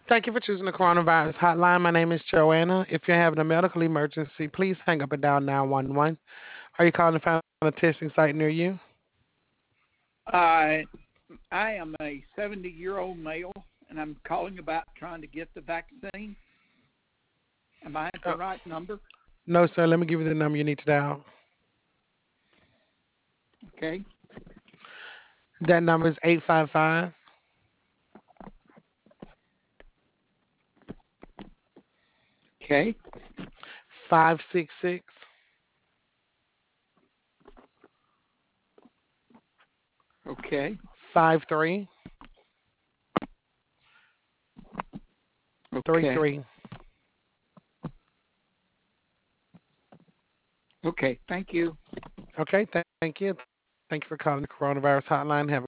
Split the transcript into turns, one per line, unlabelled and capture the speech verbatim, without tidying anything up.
Thank you for choosing the coronavirus hotline. My name is Joanna. If you're having a medical emergency, please hang up and dial nine one one. Are you calling to find a testing site near you?
I I am a seventy year old male, and I'm calling about trying to get the vaccine. Am I at the
Uh,
right number?
no, sir. Let me give you the number you need to dial.
Okay.
That number is eight five five,
Okay.
five six six,
Okay.
five three three
Okay.
three.
Okay. Thank you.
Okay, thank you. Thank you for calling the coronavirus hotline. Have a great day.